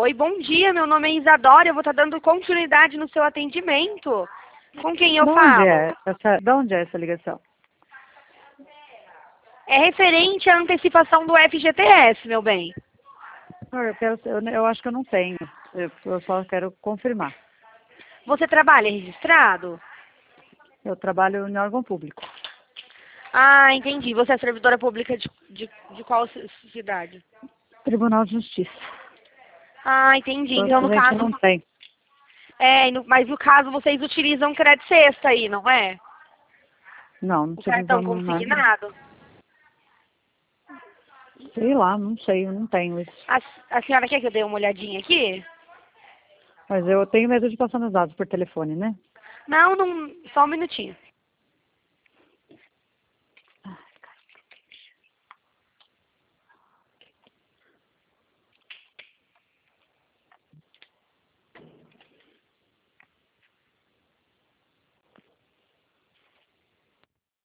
Oi, bom dia, meu nome é Isadora, eu vou estar dando continuidade no seu atendimento. Com quem eu falo? De onde é essa ligação? É referente à antecipação do FGTS, meu bem. Eu acho que eu não tenho. Eu só quero confirmar. Você trabalha registrado? Eu trabalho em órgão público. Ah, entendi. Você é servidora pública de qual cidade? Tribunal de Justiça. Ah, entendi. Então, no A gente caso... não tem. Mas no caso vocês utilizam crédito sexta aí, não é? Não O cartão utilizamos nada. consignado? Sei lá, não sei, eu não tenho isso. A senhora quer que eu dê uma olhadinha aqui? Mas eu tenho medo de passar meus dados por telefone, né? Não, só um minutinho.